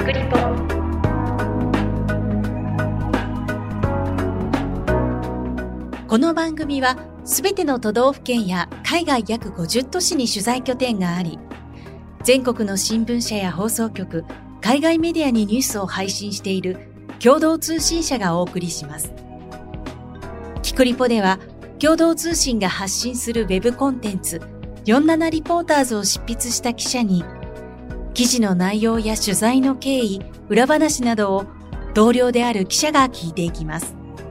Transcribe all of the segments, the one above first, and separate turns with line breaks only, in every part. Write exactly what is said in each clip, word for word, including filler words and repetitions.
くりぽ。この番組はすべての都道府県や海外約ごじゅっ都市に取材拠点があり、全国の新聞社や放送局、海外メディアにニュースを配信している共同通信社がお送りします。キクリポでは共同通信が発信するウェブコンテンツよんじゅうななリポーターズを執筆した記者に、記事の内容や取材の経緯、裏話などを同僚である記者が聞いていきます。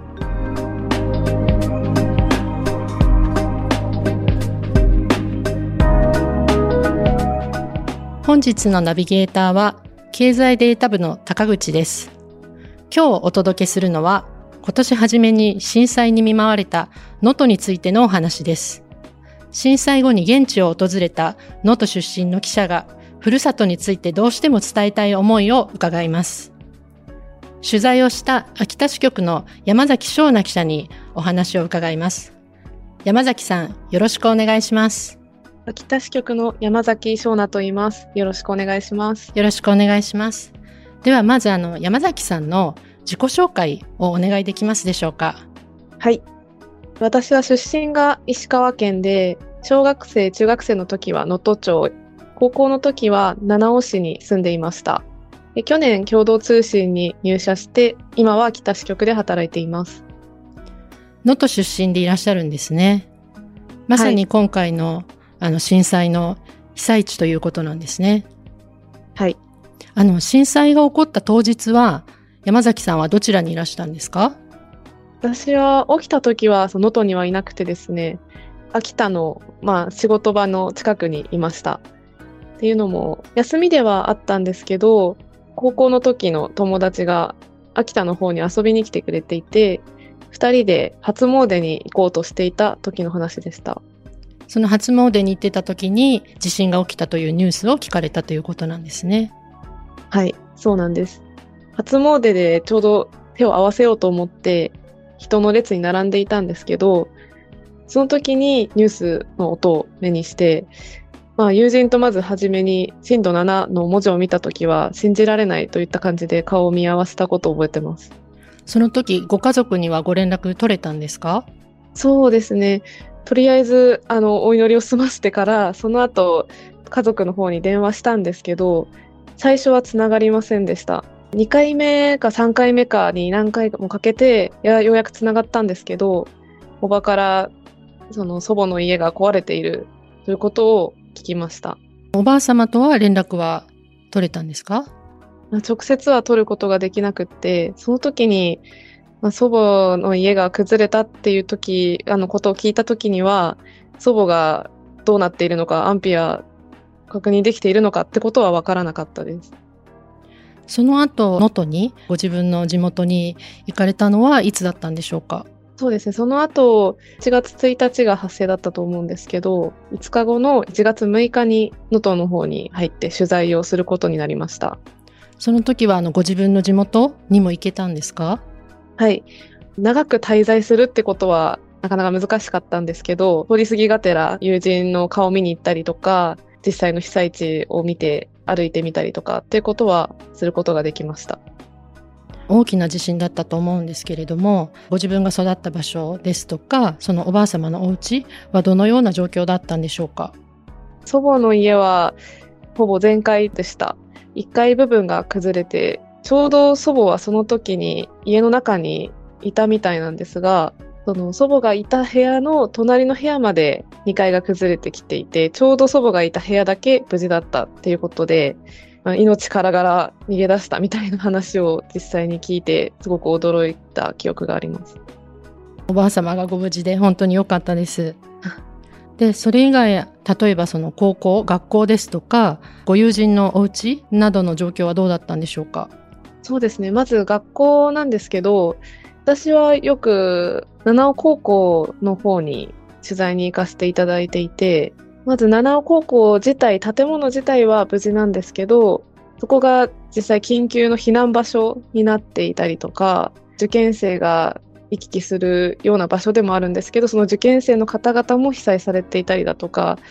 本日のナビゲーターは経済データ部の高口です。今日お届けするのは、今年初めに震災に見舞われた能登についてのお話です。震災後に現地を訪れた能登出身の記者が、ふるさとについてどうしても伝えたい思いを伺います。取材をした秋田支局の山崎翔奈記者にお話を伺います。山崎さん、よろしくお願いします。
秋田支局の山崎翔奈と言います。よろしくお願いします。
よろしくお願いします。ではまずあの山崎さんの自己紹介をお願いできますでしょうか。
はい。私は出身が石川県で、小学生、中学生の時は能登町、高校の時は七尾市に住んでいました。で、去年共同通信に入社して、今は秋田支局で働いています。
能登出身でいらっしゃるんですね。まさに今回の、はい、あの震災の被災地ということなんですね。
はい。
あの震災が起こった当日は山崎さんはどちらにいらしたんですか？
私は起きた時は能登にはいなくてですね、秋田のまあ仕事場の近くにいました。っていうのも休みではあったんですけど、高校の時の友達が秋田の方に遊びに来てくれていて、二人で初詣に行こうとしていた時の話でした。
その初詣に行ってた時に地震が起きたというニュースを聞かれたということなんですね。
はい、そうなんです。初詣でちょうど手を合わせようと思って人の列に並んでいたんですけど、その時にニュースの音を目にして、まあ友人とまず初めに震度ななの文字を見た時は信じられないといった感じで顔を見合わせたことを覚えてます。
その時ご家族にはご連絡取れたんですか？
そうですね。とりあえず、あの、お祈りを済ませてから、その後、家族の方に電話したんですけど、最初はつながりませんでした。にかいめかさんかいめかに何回もかけて、やようやくつながったんですけど、おばから、その祖母の家が壊れているということを聞きました。
おばあ様とは連絡は取れたんですか？
直接は取ることができなくって、その時に、まあ、祖母の家が崩れたっていう時、あのことを聞いた時には、祖母がどうなっているのか、安否は確認できているのかってことは分からなかったです。
その後、能登に、ご自分の地元に行かれたのはいつだったんでしょうか？
そうですね。その後、いちがつついたちが発生だったと思うんですけど、いつかごのいちがつむいかに能登の方に入って取材をすることになりました。
その時はあのご自分の地元にも行けたんですか？
はい。長く滞在するってことはなかなか難しかったんですけど、通り過ぎがてら友人の顔を見に行ったりとか、実際の被災地を見て歩いてみたりとかっていうことはすることができました。
大きな地震だったと思うんですけれども、ご自分が育った場所ですとか、そのおばあ様のお家はどのような状況だったんでしょうか？
祖母の家はほぼ全壊でした。いっかい部分が崩れて、ちょうど祖母はその時に家の中にいたみたいなんですが、その祖母がいた部屋の隣の部屋までにかいが崩れてきていて、ちょうど祖母がいた部屋だけ無事だったっていうことで、まあ、命からがら逃げ出したみたいな話を実際に聞いて、すごく驚いた記憶があります。
おばあ様がご無事で本当に良かったです。で、それ以外、例えばその高校、学校ですとか、ご友人のお家などの状況はどうだったんでしょうか？
そうですね。まず学校なんですけど、私はよく七尾高校の方に取材に行かせていただいていて、まず七尾高校自体、建物自体は無事なんですけど、そこが実際緊急の避難場所になっていたりとか、受験生が行き来するような場所でもあるんですけど、その受験生の方々も被災されていたりだとか、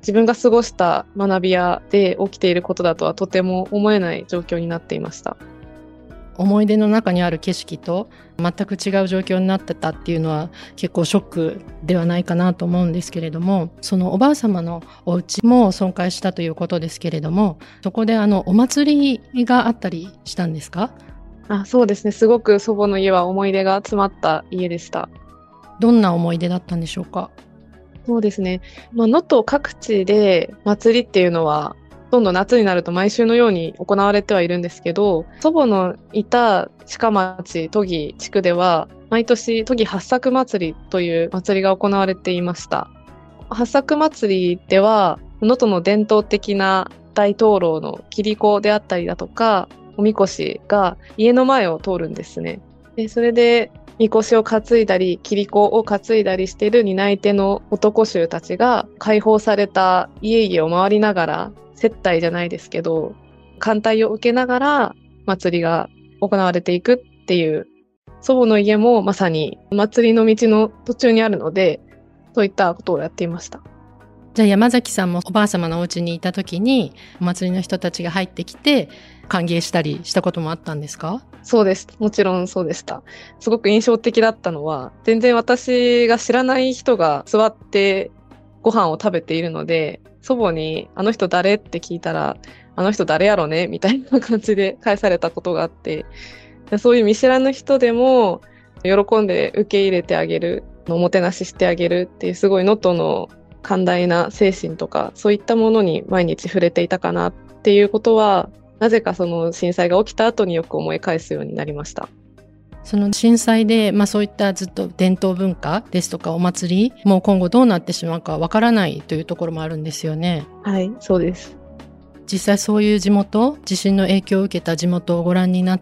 自分が過ごした学び屋で起きていることだとはとても思えない状況になっていました。
思い出の中にある景色と全く違う状況になってたっていうのは結構ショックではないかなと思うんですけれども、そのおばあ様のお家も損壊したということですけれども、そこであのお祭りがあったりしたんですか？
あ、そうですね。すごく祖母の家は思い出が詰まった家でした。
どんな思い出だったんでしょうか？
そうですね。まあ、能登各地で祭りっていうのはほとんど夏になると毎週のように行われてはいるんですけど、祖母のいた鹿町都議地区では毎年都議八作祭りという祭りが行われていました。八作祭りでは能登の伝統的な大灯籠のキリコであったりだとかおみこしが家の前を通るんですね。で、それでみこしを担いだり、キリコを担いだりしている担い手の男衆たちが開放された家々を回りながら、接待じゃないですけど、歓待を受けながら祭りが行われていくっていう、祖母の家もまさに祭りの道の途中にあるので、そういったことをやっていました。
じゃあ山崎さんもおばあ様のお家にいた時にお祭りの人たちが入ってきて歓迎したりしたこともあったんですか？
そうです。もちろんそうでした。すごく印象的だったのは、全然私が知らない人が座ってご飯を食べているので、祖母にあの人誰って聞いたら、あの人誰やろねみたいな感じで返されたことがあって、そういう見知らぬ人でも喜んで受け入れてあげる、おもてなししてあげるっていうすごい能登の寛大な精神とか、そういったものに毎日触れていたかなっていうことは、なぜかその震災が起きた後によく思い返すようになりました。
その震災で、まあそういったずっと伝統文化ですとかお祭り、もう今後どうなってしまうかわからないというところもあるんですよね。
はい、そうです。
実際そういう地元、地震の影響を受けた地元をご覧になって、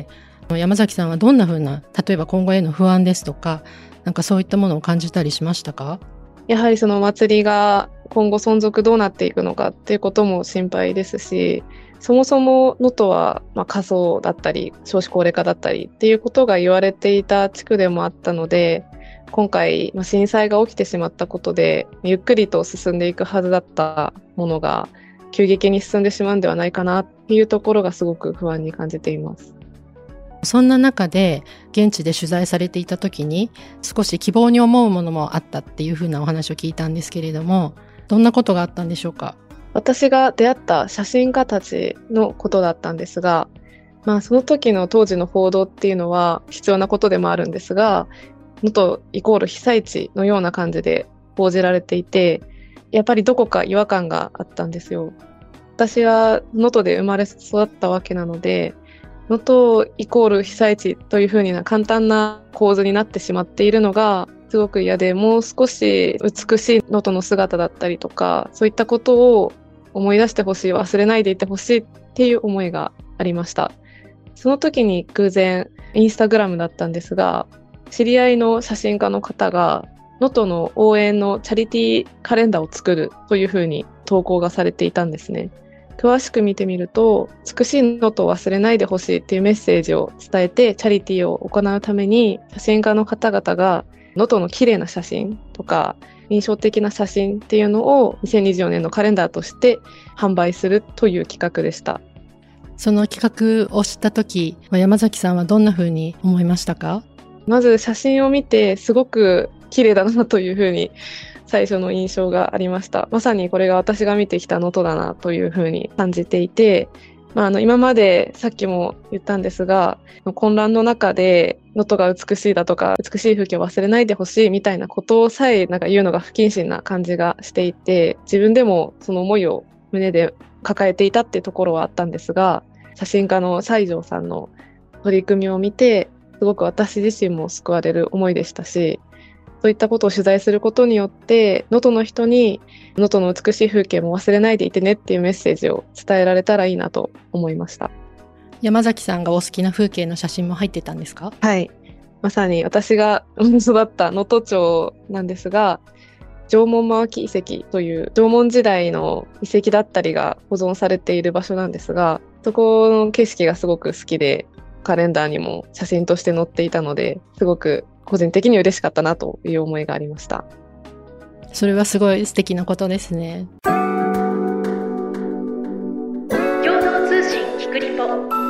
山崎さんはどんな風な、例えば今後への不安ですとか、なんかそういったものを感じたりしましたか？
やはりその祭りが今後存続どうなっていくのかっていうことも心配ですし、そもそも能登はまあ過疎だったり少子高齢化だったりっていうことが言われていた地区でもあったので、今回まあ震災が起きてしまったことでゆっくりと進んでいくはずだったものが急激に進んでしまうんではないかなっていうところがすごく不安に感じています。
そんな中で現地で取材されていた時に少し希望に思うものもあったっていうふうなお話を聞いたんですけれども、どんなことがあったんでしょうか？
私が出会った写真家たちのことだったんですが、まあその時の当時の報道っていうのは必要なことでもあるんですが、能登イコール被災地のような感じで報じられていて、やっぱりどこか違和感があったんですよ。私は能登で生まれ育ったわけなので、能登イコール被災地というふうにな簡単な構図になってしまっているのがすごく嫌で、もう少し美しい能登の姿だったりとか、そういったことを思い出してほしい、忘れないでいてほしいっていう思いがありました。その時に偶然インスタグラムだったんですが、知り合いの写真家の方が能登の応援のチャリティーカレンダーを作るというふうに投稿がされていたんですね。詳しく見てみると、美しい能登を忘れないでほしいっていうメッセージを伝えてチャリティーを行うために、写真家の方々が能登の綺麗な写真とか印象的な写真っていうのをにせんにじゅうよねんのカレンダーとして販売するという企画でした。
その企画を知った時、山崎さんはどんな風に思いましたか？
まず写真を見てすごく綺麗だなというふうに最初の印象がありました。まさにこれが私が見てきた能登だなというふうに感じていて、まあ、あの今までさっきも言ったんですが、混乱の中で能登が美しいだとか美しい風景を忘れないでほしいみたいなことをさえなんか言うのが不謹慎な感じがしていて、自分でもその思いを胸で抱えていたっていうところはあったんですが、写真家の西条さんの取り組みを見てすごく私自身も救われる思いでしたし、そういったことを取材することによって能登の人に能登の美しい風景も忘れないでいてねっていうメッセージを伝えられたらいいなと思いました。
山崎さんがお好きな風景の写真も入ってたんですか？
はい、まさに私が育った能登町なんですが、縄文マワキ遺跡という縄文時代の遺跡だったりが保存されている場所なんですが、そこの景色がすごく好きでカレンダーにも写真として載っていたので、すごく個人的に嬉しかったなという思いがありました。
それはすごい素敵なことですね。
共同通信キクリポ。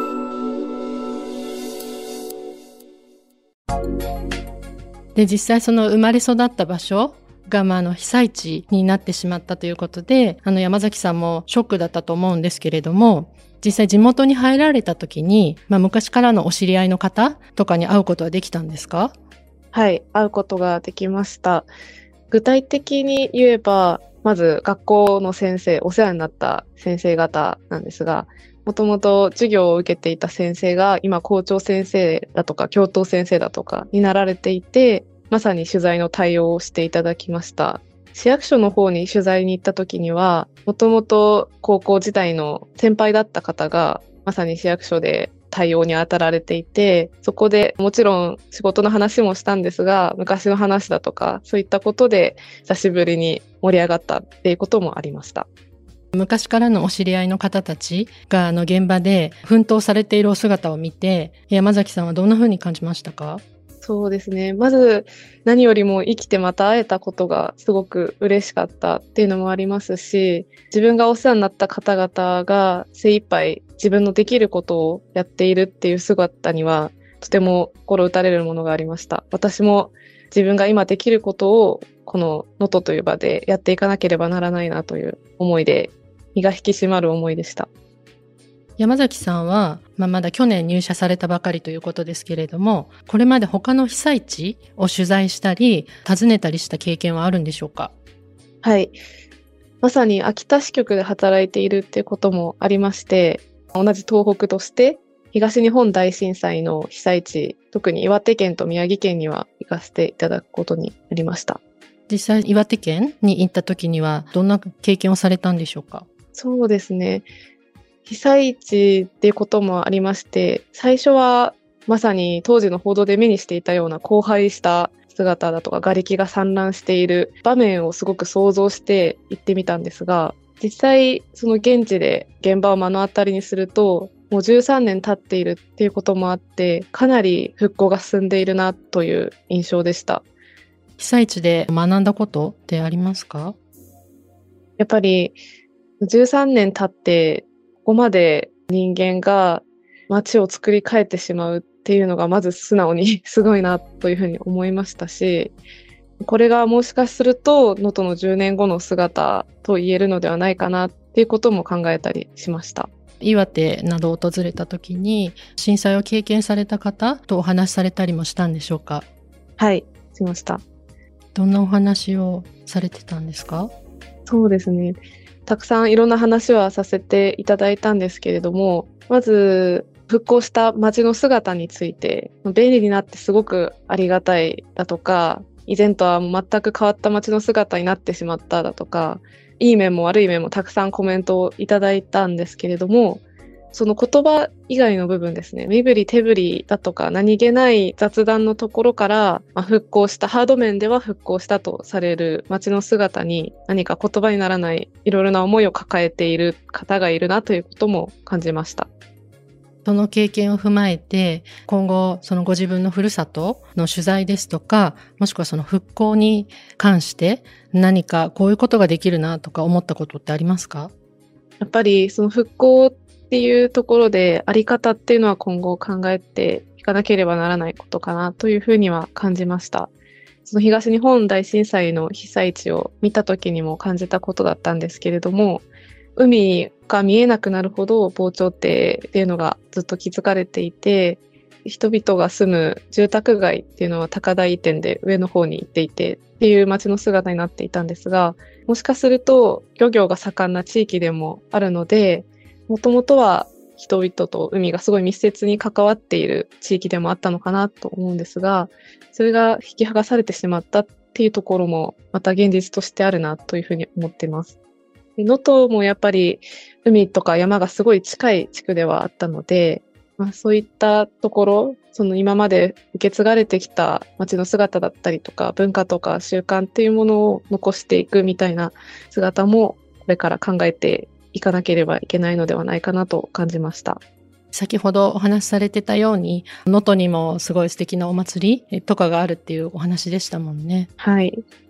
で、実際その生まれ育った場所が、まあ、あの被災地になってしまったということで、あの山崎さんもショックだったと思うんですけれども、実際地元に入られた時に、まあ、昔からのお知り合いの方とかに会うことはできたんですか？
はい、会うことができました。具体的に言えば、まず学校の先生、お世話になった先生方なんですが、もともと授業を受けていた先生が今校長先生だとか教頭先生だとかになられていて、まさに取材の対応をしていただきました。市役所の方に取材に行った時には、もともと高校時代の先輩だった方がまさに市役所で対応に当たられていて、そこでもちろん仕事の話もしたんですが、昔の話だとかそういったことで久しぶりに盛り上がったっていうこともありました。
昔からのお知り合いの方たちがあの現場で奮闘されているお姿を見て、山崎さんはどんな風に感じましたか？
そうですね。まず何よりも生きてまた会えたことがすごく嬉しかったっていうのもありますし、自分がお世話になった方々が精一杯自分のできることをやっているっていう姿にはとても心打たれるものがありました。私も自分が今できることをこの能登という場でやっていかなければならないなという思いで、身が引き締まる思いでした。
山崎さんは、まあ、まだ去年入社されたばかりということですけれども、これまで他の被災地を取材したり訪ねたりした経験はあるんでしょうか？
はい。まさに秋田支局で働いているっていうこともありまして、同じ東北として東日本大震災の被災地、特に岩手県と宮城県には行かせていただくことになりました。
実際岩手県に行った時にはどんな経験をされたんでしょうか？
そうですね。被災地っていうこともありまして、最初はまさに当時の報道で目にしていたような荒廃した姿だとか瓦礫が散乱している場面をすごく想像して行ってみたんですが、実際その現地で現場を目の当たりにすると、もうじゅうさんねん経っているっていうこともあって、かなり復興が進んでいるなという印象でした。
被災地で学んだことってありますか？
やっぱりじゅうさんねん経ってここまで人間が街を作り変えてしまうっていうのがまず素直にすごいなというふうに思いましたし、これがもしかすると能登のじゅうねんごの姿と言えるのではないかなっていうことも考えたりしました。
岩手などを訪れた時に震災を経験された方とお話しされたりもしたんでしょうか？
はい、しました。
どんなお話をされてたんですか？
そうですね。たくさんいろんな話はさせていただいたんですけれども、まず復興した街の姿について、便利になってすごくありがたいだとか、以前とは全く変わった街の姿になってしまっただとか、いい面も悪い面もたくさんコメントをいただいたんですけれども、その言葉以外の部分ですね、身振り手振りだとか何気ない雑談のところから、まあ、復興した、ハード面では復興したとされる街の姿に何か言葉にならないいろいろな思いを抱えている方がいるなということも感じました。
その経験を踏まえて、今後そのご自分のふるさとの取材ですとか、もしくはその復興に関して何かこういうことができるなとか思ったことってありますか？
やっぱりその復興っていうところであり方っていうのは今後考えていかなければならないことかなというふうには感じました。その東日本大震災の被災地を見た時にも感じたことだったんですけれども、海が見えなくなるほど防潮堤っていうのがずっと築かれていて、人々が住む住宅街っていうのは高台移転で上の方に行っていてっていう街の姿になっていたんですが、もしかすると漁業が盛んな地域でもあるので、もともとは人々と海がすごい密接に関わっている地域でもあったのかなと思うんですが、それが引き剥がされてしまったっていうところもまた現実としてあるなというふうに思っています。能登もやっぱり海とか山がすごい近い地区ではあったので、まあ、そういったところ、その今まで受け継がれてきた街の姿だったりとか文化とか習慣っていうものを残していくみたいな姿もこれから考えていかなければいけないのではないかなと感じました。
先ほどお話しされてたように、能登にもすごい素敵なお祭りとかがあるっていうお話でしたもんね。
はい。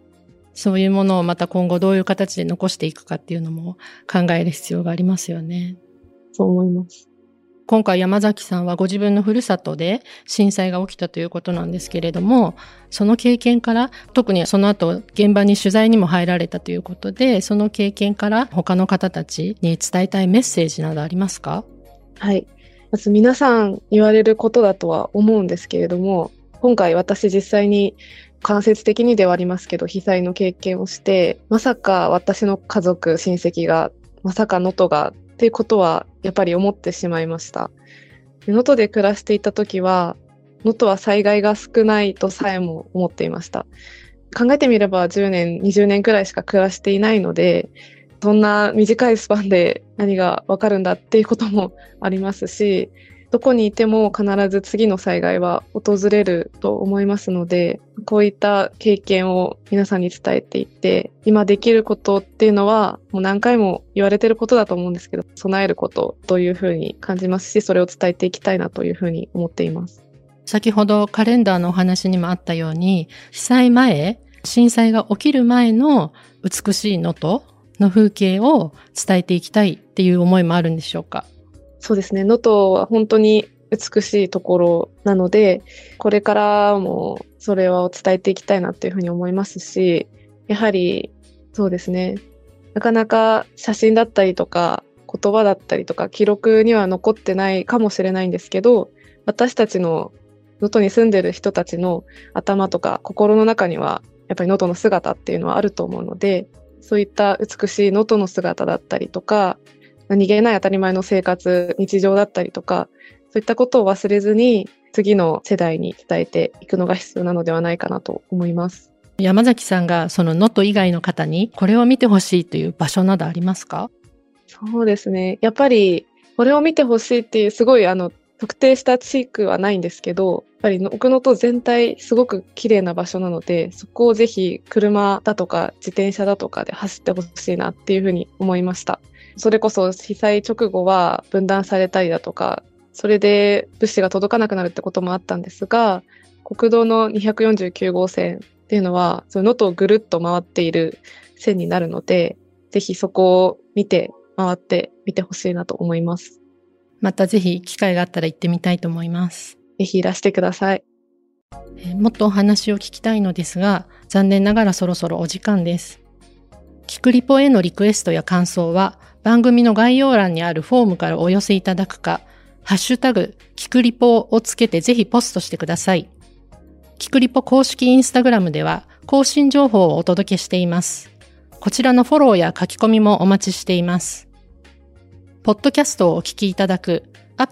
そういうものをまた今後どういう形で残していくかっていうのも考える必要がありますよね。
そう思います。
今回山崎さんはご自分のふるさとで震災が起きたということなんですけれども、その経験から、特にその後現場に取材にも入られたということで、その経験から他の方たちに伝えたいメッセージなどありますか？
はい。まず皆さん言われることだとは思うんですけれども、今回私実際に間接的にではありますけど、被災の経験をして、まさか私の家族、親戚が、まさか能登がっていうことはやっぱり思ってしまいました。能登で暮らしていた時は、能登は災害が少ないとさえも思っていました。考えてみればじゅうねん、にじゅうねんくらいしか暮らしていないので、そんな短いスパンで何がわかるんだっていうこともありますし、どこにいても必ず次の災害は訪れると思いますので、こういった経験を皆さんに伝えていって、今できることっていうのはもう何回も言われてることだと思うんですけど、備えることというふうに感じますし、それを伝えていきたいなというふうに思っています。
先ほどカレンダーのお話にもあったように、被災前、震災が起きる前の美しい能登の風景を伝えていきたいっていう思いもあるんでしょうか？
そうですね。能登は本当に美しいところなので、これからもそれは伝えていきたいなというふうに思いますし、やはりそうですね。なかなか写真だったりとか言葉だったりとか記録には残ってないかもしれないんですけど、私たちの能登に住んでる人たちの頭とか心の中にはやっぱり能登の姿っていうのはあると思うので、そういった美しい能登の姿だったりとか、何気ない当たり前の生活、日常だったりとか、そういったことを忘れずに次の世代に伝えていくのが必要なのではないかなと思います。
山崎さんがその能登以外の方にこれを見てほしいという場所などありますか？
そうですね。やっぱりこれを見てほしいっていうすごいあの特定した地区はないんですけど、やっぱり奥能登全体すごく綺麗な場所なので、そこをぜひ車だとか自転車だとかで走ってほしいなっていうふうに思いました。それこそ被災直後は分断されたりだとか、それで物資が届かなくなるってこともあったんですが、国道のにひゃくよんじゅうきゅうごうせんっていうのは、その能登をぐるっと回っている線になるので、ぜひそこを見て回ってみてほしいなと思います。
またぜひ機会があったら行ってみたいと思います。
ぜひいらしてください。
えー、もっとお話を聞きたいのですが、残念ながらそろそろお時間です。キクリポへのリクエストや感想は、番組の概要欄にあるフォームからお寄せいただくか、ハッシュタグ、キクリポをつけてぜひポストしてください。キクリポ公式インスタグラムでは更新情報をお届けしています。こちらのフォローや書き込みもお待ちしています。ポッドキャストをお聞きいただく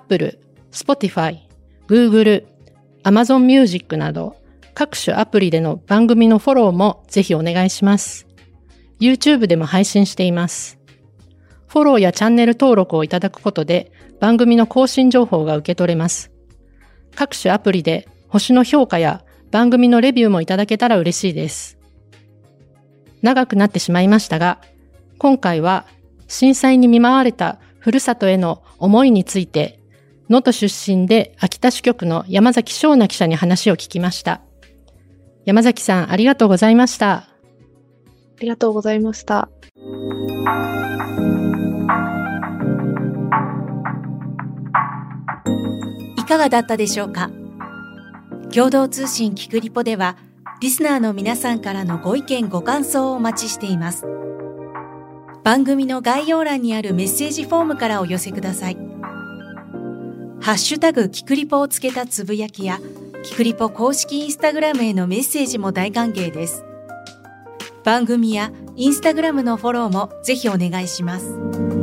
Apple、Spotify、Google、Amazon Music など各種アプリでの番組のフォローもぜひお願いします。YouTube でも配信しています。フォローやチャンネル登録をいただくことで番組の更新情報が受け取れます。各種アプリで星の評価や番組のレビューもいただけたら嬉しいです。長くなってしまいましたが、今回は震災に見舞われたふるさとへの思いについて、能登出身で秋田支局の山崎翔奈記者に話を聞きました。山崎さん、ありがとうございました。
ありがとうございました。
いかがだったでしょうか。共同通信キクリポではリスナーの皆さんからのご意見ご感想をお待ちしています。番組の概要欄にあるメッセージフォームからお寄せください。ハッシュタグキクリポをつけたつぶやきやキクリポ公式インスタグラムへのメッセージも大歓迎です。番組やインスタグラムのフォローもぜひお願いします。